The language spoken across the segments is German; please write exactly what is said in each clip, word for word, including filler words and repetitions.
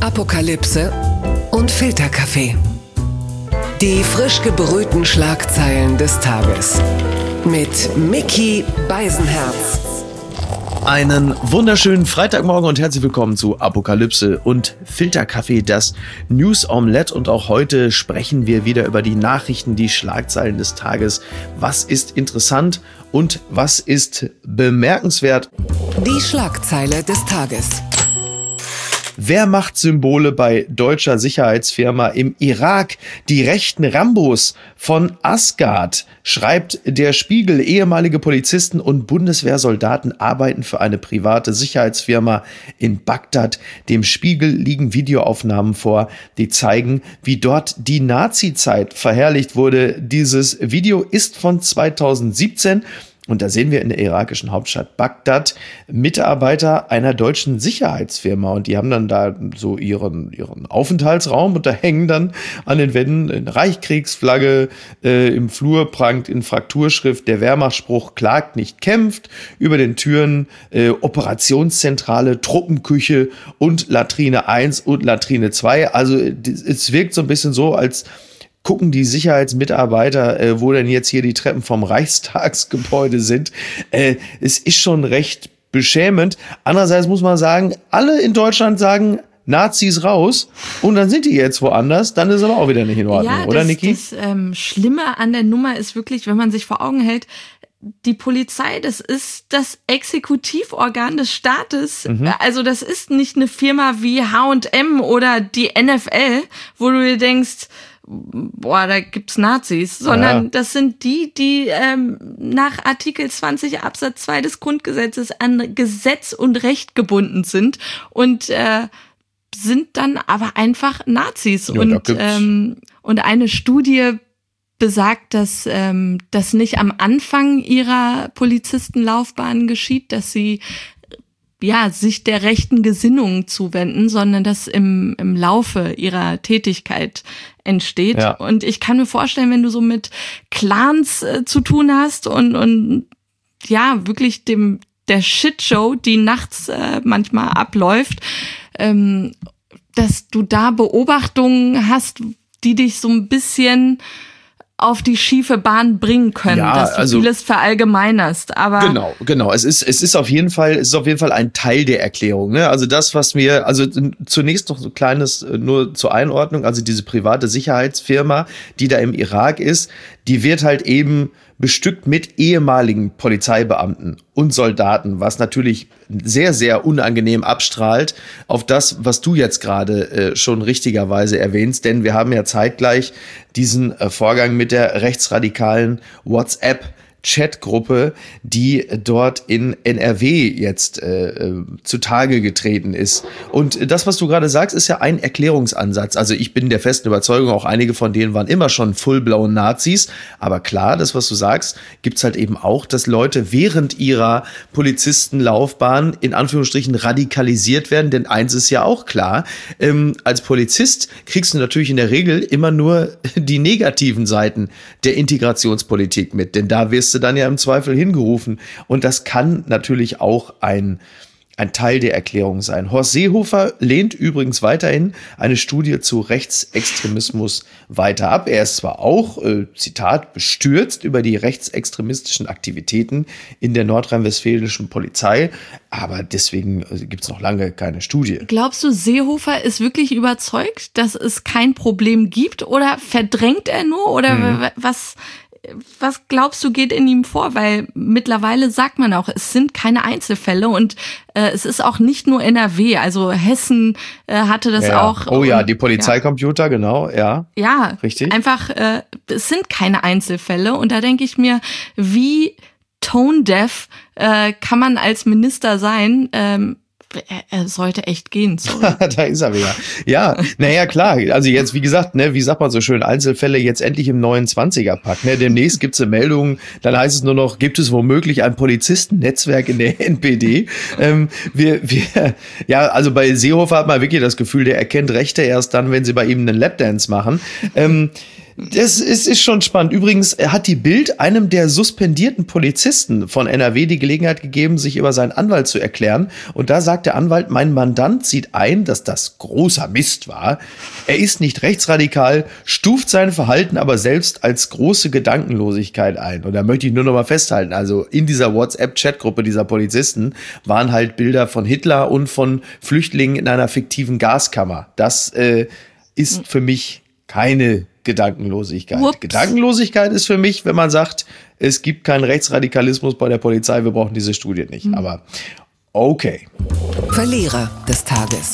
Apokalypse und Filterkaffee. Die frisch gebrühten Schlagzeilen des Tages. Mit Micky Beisenherz. Einen wunderschönen Freitagmorgen und herzlich willkommen zu Apokalypse und Filterkaffee, das News Omelette. Und auch heute sprechen wir wieder über die Nachrichten, die Schlagzeilen des Tages. Was ist interessant und was ist bemerkenswert? Die Schlagzeile des Tages. Wer macht Symbole bei deutscher Sicherheitsfirma im Irak? Die rechten Rambos von Asgard, schreibt der Spiegel. Ehemalige Polizisten und Bundeswehrsoldaten arbeiten für eine private Sicherheitsfirma in Bagdad. Dem Spiegel liegen Videoaufnahmen vor, die zeigen, wie dort die Nazi-Zeit verherrlicht wurde. Dieses Video ist von zweitausendsiebzehn. Und da sehen wir in der irakischen Hauptstadt Bagdad Mitarbeiter einer deutschen Sicherheitsfirma. Und die haben dann da so ihren, ihren Aufenthaltsraum und da hängen dann an den Wänden eine Reichskriegsflagge. Äh, Im Flur prangt in Frakturschrift der Wehrmachtsspruch "Klagt nicht, kämpft". Über den Türen äh, Operationszentrale, Truppenküche und Latrine eins und Latrine zwei. Also es wirkt so ein bisschen so, als gucken die Sicherheitsmitarbeiter, äh, wo denn jetzt hier die Treppen vom Reichstagsgebäude sind. Äh, es ist schon recht beschämend. Andererseits muss man sagen, alle in Deutschland sagen, Nazis raus, und dann sind die jetzt woanders, dann ist aber auch wieder nicht in Ordnung, ja, oder das, Niki? Das ähm, Schlimme an der Nummer ist wirklich, wenn man sich vor Augen hält, die Polizei, das ist das Exekutivorgan des Staates. Mhm. Also das ist nicht eine Firma wie H und M oder die N F L, wo du dir denkst, boah, da gibt's Nazis, sondern ja. Das sind die, die ähm, nach Artikel zwanzig Absatz zwei des Grundgesetzes an Gesetz und Recht gebunden sind und äh, sind dann aber einfach Nazis. Ja, und, ähm, und eine Studie besagt, dass ähm, das nicht am Anfang ihrer Polizistenlaufbahn geschieht, dass sie ja, sich der rechten Gesinnung zuwenden, sondern das im, im Laufe ihrer Tätigkeit entsteht. Ja. Und ich kann mir vorstellen, wenn du so mit Clans äh, zu tun hast und, und ja, wirklich dem, der Shitshow, die nachts äh, manchmal abläuft, ähm, dass du da Beobachtungen hast, die dich so ein bisschen auf die schiefe Bahn bringen können, ja, dass du also vieles verallgemeinerst. Aber genau, genau. Es ist, es ist auf jeden Fall, es ist auf jeden Fall ein Teil der Erklärung. Ne? Also das, was wir, also zunächst noch so kleines, nur zur Einordnung. Also diese private Sicherheitsfirma, die da im Irak ist, die wird halt eben bestückt mit ehemaligen Polizeibeamten und Soldaten, was natürlich sehr, sehr unangenehm abstrahlt auf das, was du jetzt gerade äh, schon richtigerweise erwähnst. Denn wir haben ja zeitgleich diesen äh, Vorgang mit der rechtsradikalen WhatsApp Chatgruppe, die dort in N R W jetzt äh, zutage getreten ist. Und das, was du gerade sagst, ist ja ein Erklärungsansatz. Also ich bin der festen Überzeugung, auch einige von denen waren immer schon full-blown Nazis. Aber klar, das, was du sagst, gibt's halt eben auch, dass Leute während ihrer Polizistenlaufbahn in Anführungsstrichen radikalisiert werden. Denn eins ist ja auch klar, ähm, als Polizist kriegst du natürlich in der Regel immer nur die negativen Seiten der Integrationspolitik mit. Denn da wirst du dann ja im Zweifel hingerufen. Und das kann natürlich auch ein, ein Teil der Erklärung sein. Horst Seehofer lehnt übrigens weiterhin eine Studie zu Rechtsextremismus weiter ab. Er ist zwar auch, äh, Zitat, bestürzt über die rechtsextremistischen Aktivitäten in der nordrhein-westfälischen Polizei, aber deswegen äh, gibt es noch lange keine Studie. Glaubst du, Seehofer ist wirklich überzeugt, dass es kein Problem gibt, oder verdrängt er nur, oder mhm. was... Was glaubst du, geht in ihm vor? Weil mittlerweile sagt man auch, es sind keine Einzelfälle und äh, es ist auch nicht nur N R W. Also Hessen äh, hatte das ja. auch. Oh ja, die Polizeicomputer, ja. Genau, ja. Ja, richtig. Einfach, äh, es sind keine Einzelfälle. Und da denke ich mir, wie tone-deaf äh, kann man als Minister sein? Ähm, Er, er sollte echt gehen. Sorry. Da ist er wieder. Ja, naja, klar. Also jetzt, wie gesagt, ne, wie sagt man so schön, Einzelfälle jetzt endlich im neunundzwanziger-Pack. Ne? Demnächst gibt's eine Meldung, dann heißt es nur noch, gibt es womöglich ein Polizistennetzwerk in der N P D? ähm, wir, wir, ja, also bei Seehofer hat man wirklich das Gefühl, der erkennt Rechte erst dann, wenn sie bei ihm einen Lapdance machen. Ähm, Das ist, ist schon spannend. Übrigens hat die Bild einem der suspendierten Polizisten von N R W die Gelegenheit gegeben, sich über seinen Anwalt zu erklären. Und da sagt der Anwalt, mein Mandant sieht ein, dass das großer Mist war. Er ist nicht rechtsradikal, stuft sein Verhalten aber selbst als große Gedankenlosigkeit ein. Und da möchte ich nur noch mal festhalten, also in dieser WhatsApp-Chatgruppe dieser Polizisten waren halt Bilder von Hitler und von Flüchtlingen in einer fiktiven Gaskammer. Das äh, ist für mich keine Gedankenlosigkeit. Ups. Gedankenlosigkeit ist für mich, wenn man sagt, es gibt keinen Rechtsradikalismus bei der Polizei, wir brauchen diese Studie nicht. Mhm. Aber okay. Verlierer des Tages.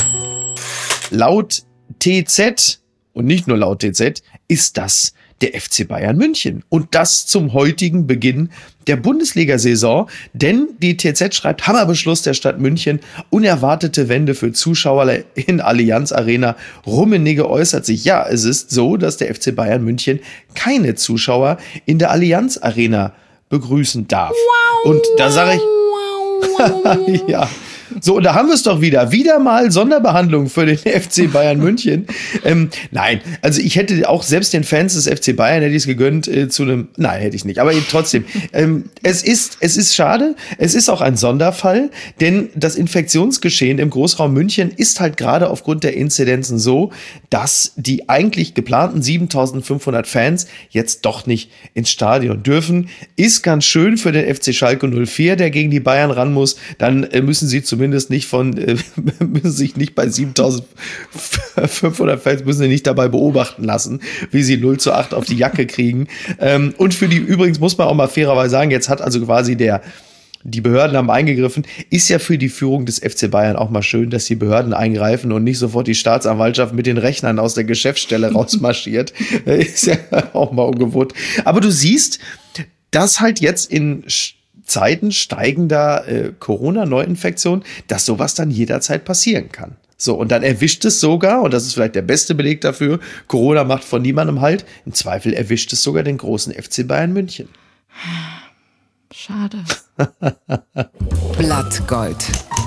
Laut T Z und nicht nur laut T Z ist das der F C Bayern München. Und das zum heutigen Beginn der Bundesliga-Saison. Denn die T Z schreibt, Hammerbeschluss der Stadt München, unerwartete Wende für Zuschauer in Allianz Arena. Rummenigge äußert sich, ja, es ist so, dass der F C Bayern München keine Zuschauer in der Allianz Arena begrüßen darf. Wow, und da sage ich, wow, wow. Ja. So, und da haben wir es doch wieder. Wieder mal Sonderbehandlung für den F C Bayern München. Ähm, nein, also ich hätte auch selbst den Fans des F C Bayern hätte ich es gegönnt äh, zu einem, nein, hätte ich nicht. Aber eben trotzdem, ähm, es ist, es ist schade. Es ist auch ein Sonderfall, denn das Infektionsgeschehen im Großraum München ist halt gerade aufgrund der Inzidenzen so, dass die eigentlich geplanten siebentausendfünfhundert Fans jetzt doch nicht ins Stadion dürfen. Ist ganz schön für den F C Schalke null vier, der gegen die Bayern ran muss. Dann äh, müssen sie zumindest nicht von, äh, müssen sich nicht bei siebentausendfünfhundert Fans, müssen sie nicht dabei beobachten lassen, wie sie null zu acht auf die Jacke kriegen. Ähm, und für die, übrigens muss man auch mal fairerweise sagen, jetzt hat also quasi der, die Behörden haben eingegriffen, ist ja für die Führung des F C Bayern auch mal schön, dass die Behörden eingreifen und nicht sofort die Staatsanwaltschaft mit den Rechnern aus der Geschäftsstelle rausmarschiert. Ist ja auch mal ungewohnt. Aber du siehst, dass halt jetzt in Zeiten steigender äh, Corona-Neuinfektion, dass sowas dann jederzeit passieren kann. So, und dann erwischt es sogar, und das ist vielleicht der beste Beleg dafür, Corona macht von niemandem Halt, im Zweifel erwischt es sogar den großen F C Bayern München. Schade. Blattgold.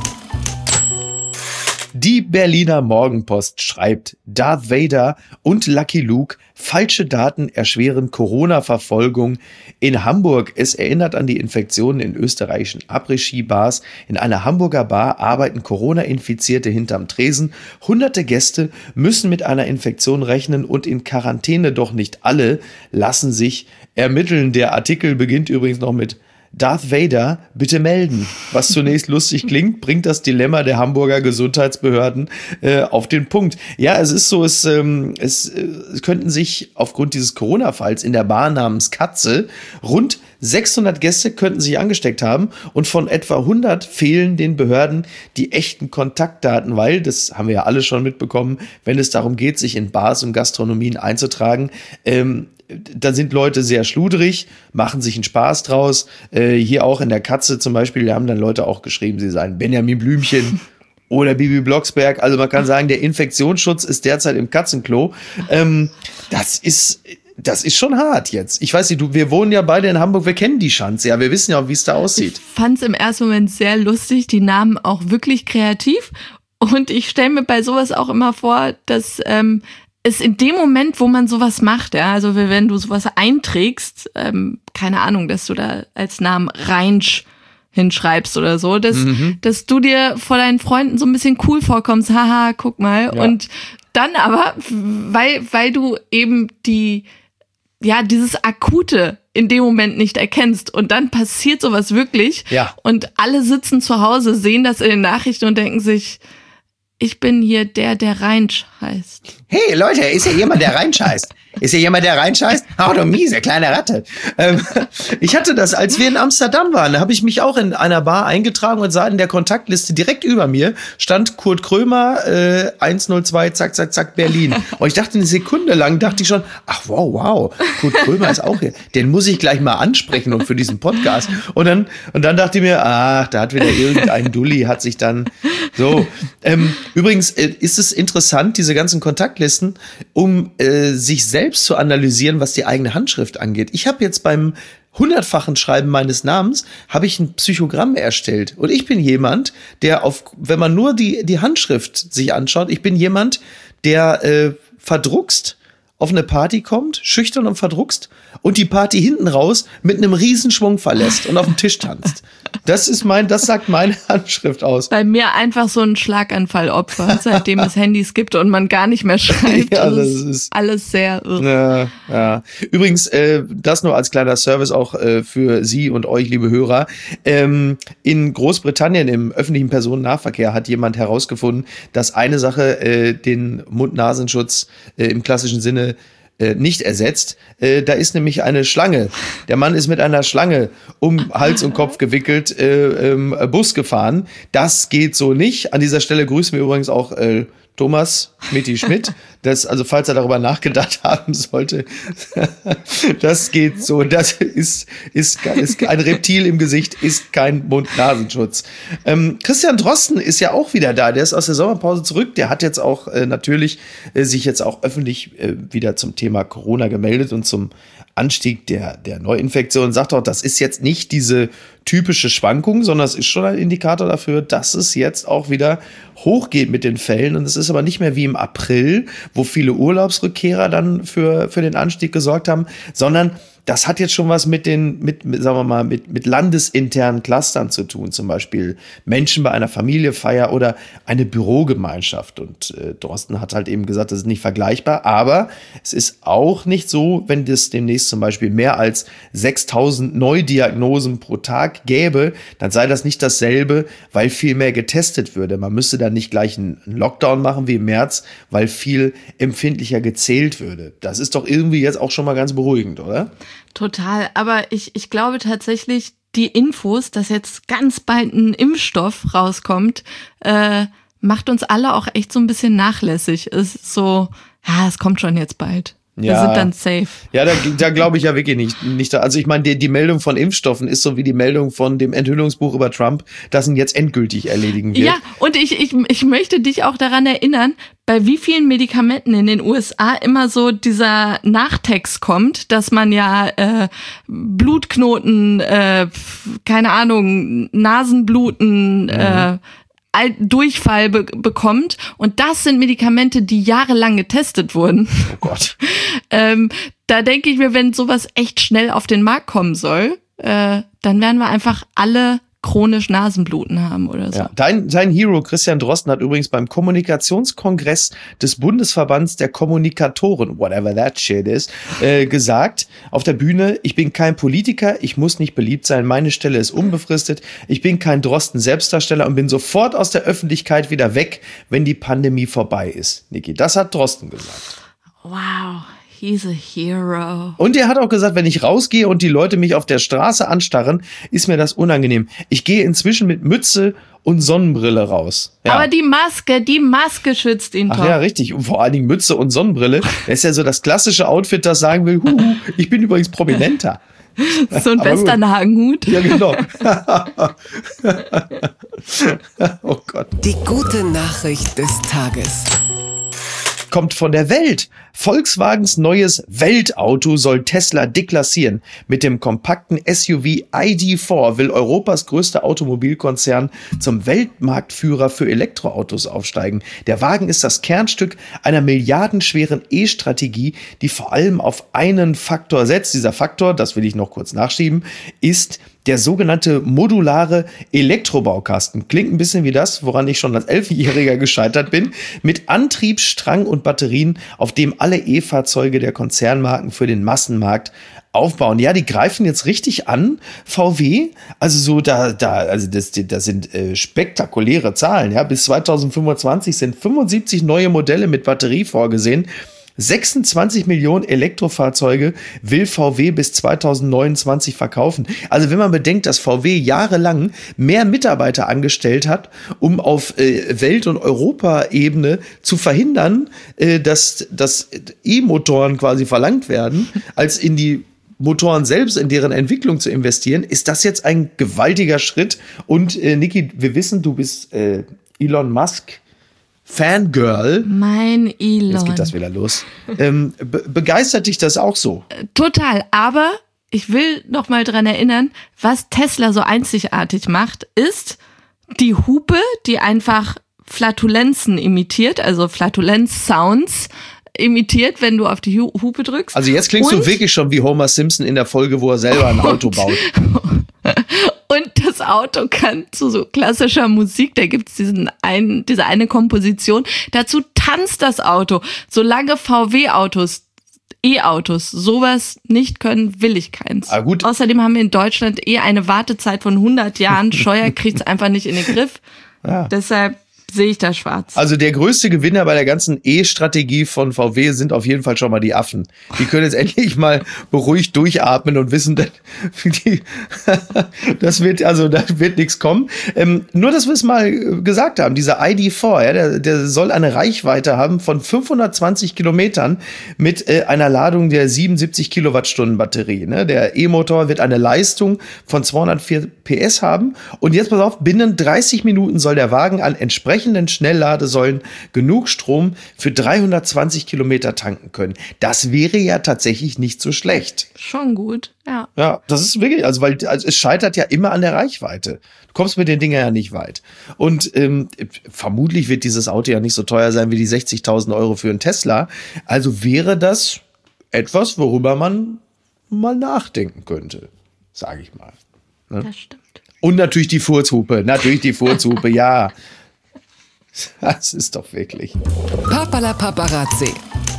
Die Berliner Morgenpost schreibt, Darth Vader und Lucky Luke, falsche Daten erschweren Corona-Verfolgung in Hamburg. Es erinnert an die Infektionen in österreichischen Après-Ski-Bars. In einer Hamburger Bar arbeiten Corona-Infizierte hinterm Tresen. Hunderte Gäste müssen mit einer Infektion rechnen und in Quarantäne, doch nicht alle lassen sich ermitteln. Der Artikel beginnt übrigens noch mit Darth Vader, bitte melden. Was zunächst lustig klingt, bringt das Dilemma der Hamburger Gesundheitsbehörden äh, auf den Punkt. Ja, es ist so, es, ähm, es, äh, es könnten sich aufgrund dieses Corona-Falls in der Bar namens Katze rund sechshundert Gäste könnten sich angesteckt haben und von etwa hundert fehlen den Behörden die echten Kontaktdaten, weil, das haben wir ja alle schon mitbekommen, wenn es darum geht, sich in Bars und Gastronomien einzutragen, ähm, da sind Leute sehr schludrig, machen sich einen Spaß draus. Äh, hier auch in der Katze zum Beispiel, da haben dann Leute auch geschrieben, sie seien Benjamin Blümchen oder Bibi Blocksberg. Also man kann sagen, der Infektionsschutz ist derzeit im Katzenklo. Ähm, das ist... Das ist schon hart jetzt. Ich weiß nicht, du, wir wohnen ja beide in Hamburg, wir kennen die Schanze, ja, wir wissen ja auch, wie es da aussieht. Ich fand's im ersten Moment sehr lustig, die Namen auch wirklich kreativ. Und ich stelle mir bei sowas auch immer vor, dass ähm, es in dem Moment, wo man sowas macht, ja, also wenn du sowas einträgst, ähm, keine Ahnung, dass du da als Namen Reinsch hinschreibst oder so, dass, mhm. dass du dir vor deinen Freunden so ein bisschen cool vorkommst, haha, guck mal. Ja. Und dann aber, weil, weil du eben die ja, dieses Akute in dem Moment nicht erkennst und dann passiert sowas wirklich ja. Und alle sitzen zu Hause, sehen das in den Nachrichten und denken sich, ich bin hier der, der Reinsch heißt. Hey Leute, ist hier jemand, der Reinsch heißt? Ist hier jemand, der reinscheißt? Ach du miese kleine Ratte. Ähm, ich hatte das, als wir in Amsterdam waren, da habe ich mich auch in einer Bar eingetragen und sah in der Kontaktliste direkt über mir stand Kurt Krömer, äh, eins null zwei, zack, zack, zack, Berlin. Und ich dachte eine Sekunde lang, dachte ich schon, ach wow, wow, Kurt Krömer ist auch hier. Den muss ich gleich mal ansprechen und für diesen Podcast. Und dann, und dann dachte ich mir, ach, da hat wieder irgendein Dulli, hat sich dann so. Ähm, übrigens äh, ist es interessant, diese ganzen Kontaktlisten, um äh, sich selbst selbst zu analysieren, was die eigene Handschrift angeht. Ich habe jetzt beim hundertfachen Schreiben meines Namens habe ich ein Psychogramm erstellt. Und ich bin jemand, der auf, wenn man nur die, die Handschrift sich anschaut, ich bin jemand, der äh, verdruckst auf eine Party kommt, schüchtern und verdruckst, und die Party hinten raus mit einem Riesenschwung verlässt und auf dem Tisch tanzt. Das ist mein, das sagt meine Handschrift aus. Bei mir einfach so ein Schlaganfallopfer, seitdem es Handys gibt und man gar nicht mehr schreibt. Ja, das das ist, ist alles sehr irre. Ja, ja. Übrigens, äh, das nur als kleiner Service auch äh, für Sie und euch, liebe Hörer. Ähm, in Großbritannien im öffentlichen Personennahverkehr hat jemand herausgefunden, dass eine Sache äh, den Mund-Nasenschutz äh, im klassischen Sinne äh, nicht ersetzt. Äh, da ist nämlich eine Schlange. Der Mann ist mit einer Schlange um Hals und Kopf gewickelt äh, ähm, Bus gefahren. Das geht so nicht. An dieser Stelle grüßen wir übrigens auch äh, Thomas Schmidti Schmidt, das, also falls er darüber nachgedacht haben sollte, das geht so, das ist, ist, ist ein Reptil im Gesicht, ist kein Mund-Nasenschutz. Ähm, Christian Drosten ist ja auch wieder da, der ist aus der Sommerpause zurück, der hat jetzt auch äh, natürlich äh, sich jetzt auch öffentlich äh, wieder zum Thema Corona gemeldet und zum Anstieg der, der Neuinfektion, sagt auch, das ist jetzt nicht diese typische Schwankung, sondern es ist schon ein Indikator dafür, dass es jetzt auch wieder hochgeht mit den Fällen. Und es ist aber nicht mehr wie im April, wo viele Urlaubsrückkehrer dann für, für den Anstieg gesorgt haben, sondern das hat jetzt schon was mit den, mit, mit sagen wir mal, mit, mit landesinternen Clustern zu tun. Zum Beispiel Menschen bei einer Familienfeier oder eine Bürogemeinschaft. Und äh, Drosten hat halt eben gesagt, das ist nicht vergleichbar. Aber es ist auch nicht so, wenn es demnächst zum Beispiel mehr als sechstausend Neudiagnosen pro Tag gäbe, dann sei das nicht dasselbe, weil viel mehr getestet würde. Man müsste dann nicht gleich einen Lockdown machen wie im März, weil viel empfindlicher gezählt würde. Das ist doch irgendwie jetzt auch schon mal ganz beruhigend, oder? Total, aber ich, ich glaube tatsächlich, die Infos, dass jetzt ganz bald ein Impfstoff rauskommt, äh, macht uns alle auch echt so ein bisschen nachlässig. Es ist so, ja, es kommt schon jetzt bald. Wir Ja. sind dann safe. Ja, da, da glaube ich ja wirklich nicht. nicht da. Also ich meine, die, die Meldung von Impfstoffen ist so wie die Meldung von dem Enthüllungsbuch über Trump, das ihn jetzt endgültig erledigen wird. Ja, und ich, ich, ich möchte dich auch daran erinnern, bei wie vielen Medikamenten in den U S A immer so dieser Nachtext kommt, dass man ja äh, Blutknoten, äh, keine Ahnung, Nasenbluten, mhm. äh, Durchfall be- bekommt. Und das sind Medikamente, die jahrelang getestet wurden. Oh Gott. ähm, da denke ich mir, wenn sowas echt schnell auf den Markt kommen soll, äh, dann werden wir einfach alle chronisch Nasenbluten haben oder so. Ja, dein, dein Hero Christian Drosten hat übrigens beim Kommunikationskongress des Bundesverbands der Kommunikatoren, whatever that shit is, äh, gesagt auf der Bühne: Ich bin kein Politiker, ich muss nicht beliebt sein, meine Stelle ist unbefristet, ich bin kein Drosten-Selbstdarsteller und bin sofort aus der Öffentlichkeit wieder weg, wenn die Pandemie vorbei ist. Niki, das hat Drosten gesagt. Wow. He's a hero. Und er hat auch gesagt, wenn ich rausgehe und die Leute mich auf der Straße anstarren, ist mir das unangenehm. Ich gehe inzwischen mit Mütze und Sonnenbrille raus. Ja. Aber die Maske, die Maske schützt ihn Ach doch. ja, richtig. Und vor allen Dingen Mütze und Sonnenbrille. Das ist ja so das klassische Outfit, das sagen will, huhu, ich bin übrigens prominenter. So ein Westernhagenhut. Ja, genau. Oh Gott. Die gute Nachricht des Tages. Kommt von der Welt. Volkswagens neues Weltauto soll Tesla deklassieren. Mit dem kompakten S U V I D vier will Europas größter Automobilkonzern zum Weltmarktführer für Elektroautos aufsteigen. Der Wagen ist das Kernstück einer milliardenschweren E-Strategie, die vor allem auf einen Faktor setzt. Dieser Faktor, das will ich noch kurz nachschieben, ist der sogenannte modulare Elektrobaukasten. Klingt ein bisschen wie das, woran ich schon als Elfjähriger gescheitert bin. Mit Antrieb, Strang und Batterien, auf dem alle E-Fahrzeuge der Konzernmarken für den Massenmarkt aufbauen. Ja, die greifen jetzt richtig an, V W. Also so da, da, also das, das sind äh, spektakuläre Zahlen. Ja, bis zweitausendfünfundzwanzig sind fünfundsiebzig neue Modelle mit Batterie vorgesehen. sechsundzwanzig Millionen Elektrofahrzeuge will V W bis zweitausendneunundzwanzig verkaufen. Also wenn man bedenkt, dass V W jahrelang mehr Mitarbeiter angestellt hat, um auf äh, Welt- und Europaebene zu verhindern, äh, dass, dass E-Motoren quasi verlangt werden, als in die Motoren selbst, in deren Entwicklung zu investieren, ist das jetzt ein gewaltiger Schritt. Und äh, Niki, wir wissen, du bist äh, Elon Musk Fangirl. Mein Elon. Jetzt geht das wieder los. Ähm, be- begeistert dich das auch so? Total, aber ich will noch mal dran erinnern, was Tesla so einzigartig macht, ist die Hupe, die einfach Flatulenzen imitiert, also Flatulenz-Sounds, imitiert, wenn du auf die Hupe drückst. Also jetzt klingst Und? du wirklich schon wie Homer Simpson in der Folge, wo er selber ein Auto baut. Und das Auto kann zu so klassischer Musik, da gibt's diesen einen, diese eine Komposition, dazu tanzt das Auto. Solange V W-Autos, E-Autos sowas nicht können, will ich keins. Ah, gut. Außerdem haben wir in Deutschland eh eine Wartezeit von hundert Jahren. Scheuer kriegt's einfach nicht in den Griff. Ja. Deshalb sehe ich da schwarz. Also der größte Gewinner bei der ganzen E-Strategie von V W sind auf jeden Fall schon mal die Affen. Die können jetzt endlich mal beruhigt durchatmen und wissen, dass die, das wird, also da wird nichts kommen. Ähm, nur, dass wir es mal gesagt haben, dieser I D vier, ja, der, der soll eine Reichweite haben von fünfhundertzwanzig Kilometern mit äh, einer Ladung der siebenundsiebzig Kilowattstunden Batterie. Ne? Der E-Motor wird eine Leistung von zweihundertvier P S haben. Und jetzt pass auf, binnen dreißig Minuten soll der Wagen an entsprechenden Schnellladesäulen genug Strom für dreihundertzwanzig Kilometer tanken können. Das wäre ja tatsächlich nicht so schlecht. Schon gut, ja. Ja, das ist wirklich, also weil also es scheitert ja immer an der Reichweite. Du kommst mit den Dingen ja nicht weit. Und ähm, vermutlich wird dieses Auto ja nicht so teuer sein wie die sechzigtausend Euro für einen Tesla. Also wäre das etwas, worüber man mal nachdenken könnte, sage ich mal. Ne? Das stimmt. Und natürlich die Furzhupe, natürlich die Furzhupe, ja. Das ist doch wirklich. Papala Paparazzi.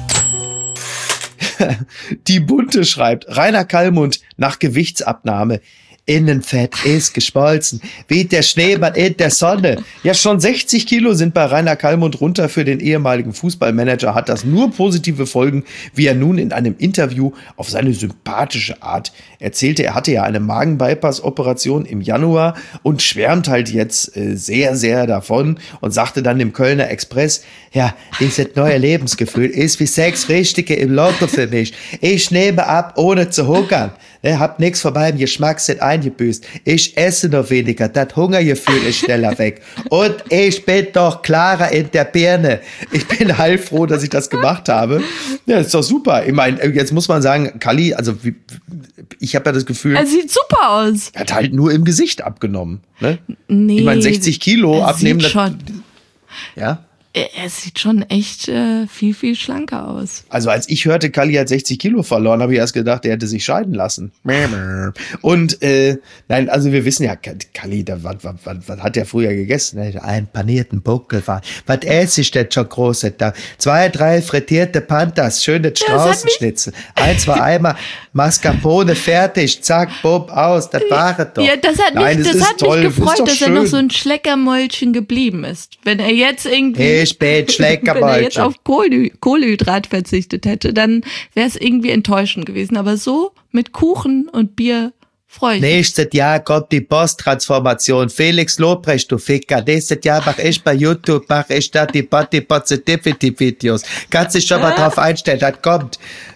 Die Bunte schreibt, Rainer Kallmund nach Gewichtsabnahme. Innenfett ist geschmolzen, wie der Schneemann in der Sonne. Ja, schon sechzig Kilo sind bei Rainer Kallmund runter. Für den ehemaligen Fußballmanager hat das nur positive Folgen, wie er nun in einem Interview auf seine sympathische Art erzählte. Er hatte ja eine Magen-Bypass-Operation im Januar und schwärmt halt jetzt äh, sehr, sehr davon und sagte dann im Kölner Express, ja, dieses neue Lebensgefühl ist wie sechs Richtige im Lotto für mich. Ich nehme ab, ohne zu hungern. Ne, hab nix von meinem Geschmackssinn eingebüßt. Ich esse noch weniger. Das Hungergefühl ist schneller weg. Und ich bin doch klarer in der Birne. Ich bin heilfroh, dass ich das gemacht habe. Ja, ist doch super. Ich meine, jetzt muss man sagen, Kalli, also ich habe ja das Gefühl, er sieht super aus. Er hat halt nur im Gesicht abgenommen. Ne? Nee, ich meine, sechzig Kilo abnehmen. Sieht schon. Ja. Er sieht schon echt äh, viel, viel schlanker aus. Also als ich hörte, Kalli hat sechzig Kilo verloren, habe ich erst gedacht, er hätte sich scheiden lassen. Und äh, nein, also wir wissen ja, Kalli, was, was, was, was hat der früher gegessen? Einen panierten Buckel. Was esse ich denn schon Großes da? Zwei, drei frittierte Pandas, schöne Straußenschnitzel. Ein, zwei Eimer Mascarpone, fertig, zack, bumm, aus, das war es doch. Ja, das hat mich, nein, das, das ist hat toll, mich gefreut, dass schön. er noch so ein Schleckermäulchen geblieben ist. Wenn er jetzt irgendwie... Hey, spät, Schleckermäulchen. Wenn er jetzt auf Kohlenhy- Kohlehydrat verzichtet hätte, dann wäre es irgendwie enttäuschend gewesen. Aber so mit Kuchen und Bier freue ich mich. Nächstes Jahr kommt die Posttransformation. Felix Lobrecht, du Ficker. Nächstes Jahr mache ich bei YouTube, mache ich da die Body Positivity Videos. Kannst dich schon mal drauf einstellen, das kommt.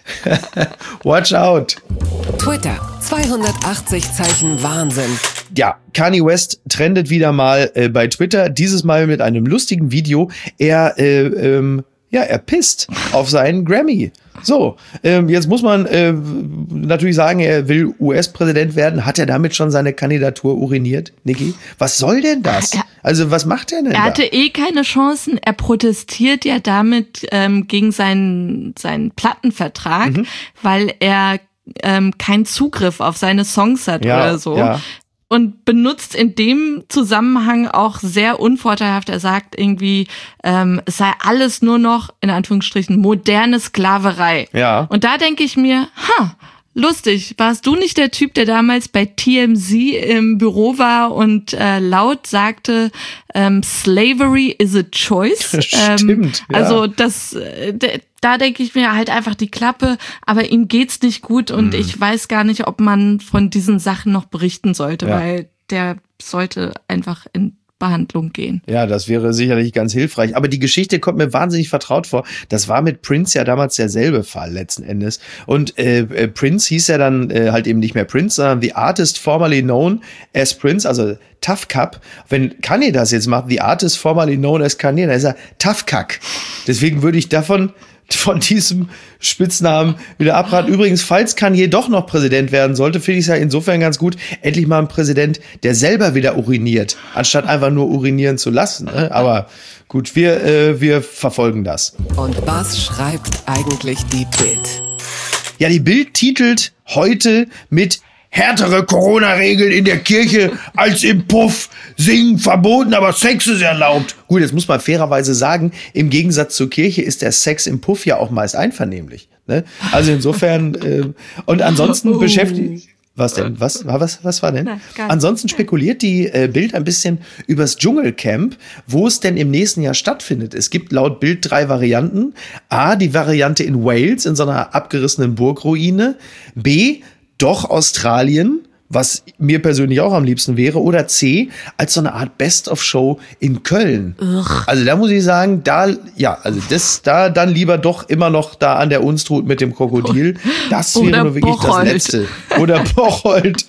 Watch out. Twitter, zweihundertachtzig Zeichen Wahnsinn. Ja, Kanye West trendet wieder mal äh, bei Twitter, dieses Mal mit einem lustigen Video. Er, äh, ähm, ja, er pisst auf seinen Grammy. So, ähm, jetzt muss man äh, natürlich sagen, er will U S-Präsident werden. Hat er damit schon seine Kandidatur uriniert, Niki? Was soll denn das? Er, also was macht er denn Er da? hatte eh keine Chancen. Er protestiert ja damit ähm, gegen seinen, seinen Plattenvertrag, mhm. weil er ähm, keinen Zugriff auf seine Songs hat ja, oder so. Ja. Und benutzt in dem Zusammenhang auch sehr unvorteilhaft. Er sagt irgendwie, ähm, es sei alles nur noch, in Anführungsstrichen, moderne Sklaverei. Ja. Und da denke ich mir, ha, lustig, warst du nicht der Typ, der damals bei T M Z im Büro war und äh, laut sagte, ähm, Slavery is a choice? Stimmt, ähm, ja. Also das, äh, da denke ich mir halt einfach die Klappe, aber ihm geht's nicht gut und mhm. ich weiß gar nicht, ob man von diesen Sachen noch berichten sollte, ja. weil der sollte einfach in Behandlung gehen. Ja, das wäre sicherlich ganz hilfreich. Aber die Geschichte kommt mir wahnsinnig vertraut vor. Das war mit Prince ja damals derselbe Fall letzten Endes. Und äh, Prince hieß ja dann äh, halt eben nicht mehr Prince, sondern The Artist Formerly Known as Prince, also Tough Cup. Wenn Kanye das jetzt macht, The Artist Formerly Known as Kanye, dann ist er Tough Cuck. Deswegen würde ich davon von diesem Spitznamen wieder abraten. Übrigens, falls Kanye doch noch Präsident werden sollte, finde ich es ja insofern ganz gut. Endlich mal ein Präsident, der selber wieder uriniert, anstatt einfach nur urinieren zu lassen. Ne? Aber gut, wir, äh, wir verfolgen das. Und was schreibt eigentlich die Bild? Ja, die Bild titelt heute mit härtere Corona-Regeln in der Kirche als im Puff. Singen verboten, aber Sex ist erlaubt. Gut, jetzt muss man fairerweise sagen, im Gegensatz zur Kirche ist der Sex im Puff ja auch meist einvernehmlich. Ne? Also insofern, äh, und ansonsten oh. beschäftigt... Was denn? Was, was, was war denn? Nein, ansonsten spekuliert die äh, Bild ein bisschen übers Dschungelcamp, wo es denn im nächsten Jahr stattfindet. Es gibt laut Bild drei Varianten. A, die Variante in Wales, in so einer abgerissenen Burgruine. B, doch Australien, was mir persönlich auch am liebsten wäre. Oder C, als so eine Art Best-of-Show in Köln. Ugh. Also da muss ich sagen, da, ja, also das, da dann lieber doch immer noch da an der Unstrut mit dem Krokodil. Das wäre Oder nur wirklich Bocholt. Das Letzte. Oder Bocholt.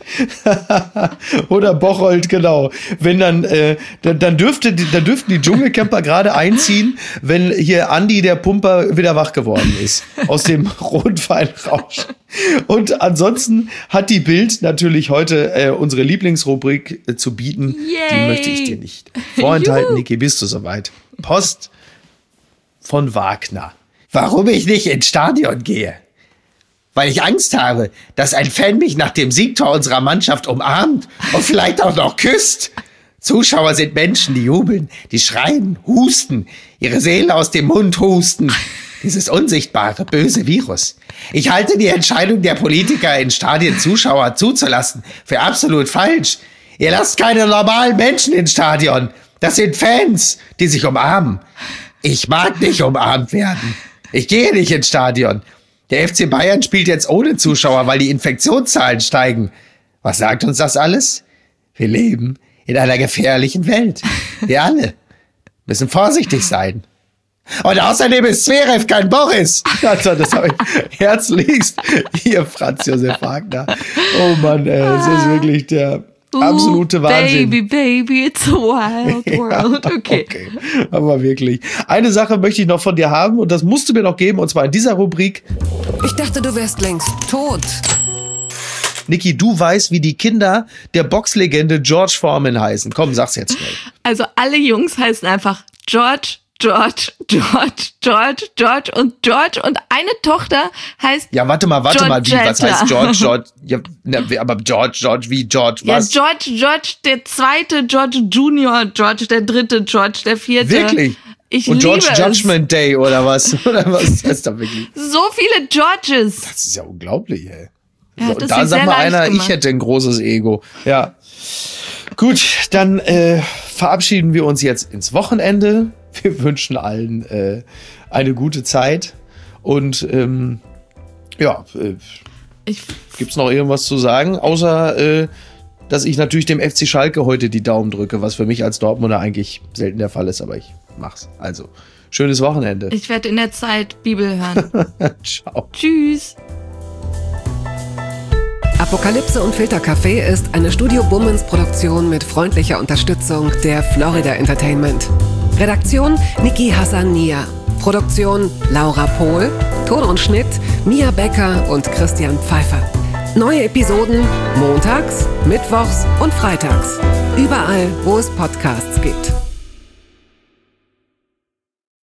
Oder Bocholt, genau. Wenn dann, äh, dann, dann dürfte, dann dürften die Dschungelcamper gerade einziehen, wenn hier Andi, der Pumper, wieder wach geworden ist. Aus dem Rotweinrausch. Und ansonsten hat die Bild natürlich heute äh, unsere Lieblingsrubrik äh, zu bieten. Yay. Die möchte ich dir nicht vorenthalten. Niki, bist du soweit? Post von Wagner. Warum ich nicht ins Stadion gehe? Weil ich Angst habe, dass ein Fan mich nach dem Siegtor unserer Mannschaft umarmt und vielleicht auch noch küsst. Zuschauer sind Menschen, die jubeln, die schreien, husten, ihre Seele aus dem Mund husten. Dieses unsichtbare, böse Virus. Ich halte die Entscheidung der Politiker, in Stadien Zuschauer zuzulassen, für absolut falsch. Ihr lasst keine normalen Menschen ins Stadion. Das sind Fans, die sich umarmen. Ich mag nicht umarmt werden. Ich gehe nicht ins Stadion. Der F C Bayern spielt jetzt ohne Zuschauer, weil die Infektionszahlen steigen. Was sagt uns das alles? Wir leben in einer gefährlichen Welt. Wir alle müssen vorsichtig sein. Und außerdem ist Zverev kein Boris. Also, das habe ich herzlichst hier, Franz Josef Wagner. Oh Mann, ey, es ist wirklich der absolute Wahnsinn. Baby, baby, it's a wild world. Okay. okay. Aber wirklich. Eine Sache möchte ich noch von dir haben und das musst du mir noch geben, und zwar in dieser Rubrik. Ich dachte, du wärst längst tot. Niki, du weißt, wie die Kinder der Boxlegende George Foreman heißen. Komm, sag's jetzt schnell. Also alle Jungs heißen einfach George, George, George, George, George und George und eine Tochter heißt Ja, warte mal, warte mal, wie, was heißt George, George? Ja, aber George, George, wie George, was? Ja, George, George, der zweite, George Junior, George, der dritte, George, der vierte. Wirklich? Ich und liebe George es. Judgment Day oder was? Oder was heißt da wirklich? So viele Georges. Das ist ja unglaublich, ey. Ja, so, da sagt mal einer, gemacht. Ich hätte ein großes Ego. Ja. Gut, dann äh, verabschieden wir uns jetzt ins Wochenende. Wir wünschen allen äh, eine gute Zeit. Und ähm, ja, äh, gibt es noch irgendwas zu sagen? Außer, äh, dass ich natürlich dem F C Schalke heute die Daumen drücke, was für mich als Dortmunder eigentlich selten der Fall ist, aber ich mach's. Also, schönes Wochenende. Ich werde in der Zeit Bibel hören. Ciao. Tschüss. Apokalypse und Filtercafé ist eine Studio Bummens Produktion mit freundlicher Unterstützung der Florida Entertainment. Redaktion Niki Hassania. Produktion Laura Pohl. Ton und Schnitt Mia Becker und Christian Pfeiffer. Neue Episoden montags, mittwochs und freitags. Überall, wo es Podcasts gibt.